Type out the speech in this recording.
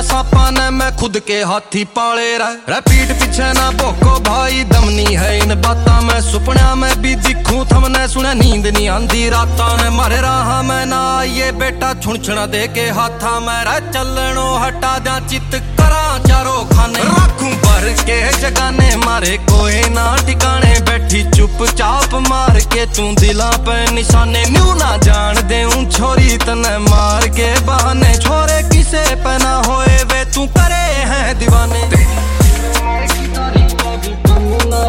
सांपा ने मैं खुद के हाथी पाले रह पीठ पीछे ना भोको भाई, दम नहीं है इन बातां में। सुपना में भी दिखूं थमने सुने, नींद नहीं आंदी रातां ने। मारे राह में ना आइए बेटा छुणछुणा दे के हाथा में। रह चलनो हटा जा चित करा चारों खाने, रखूं भर के जगाने मारे कोई ना ठिकाने। बैठी चुपचाप मार के तू दिला पे निशाने, न्यू ना जान देऊं छोरी तने मार के बहाने। छोरे किसे पे ना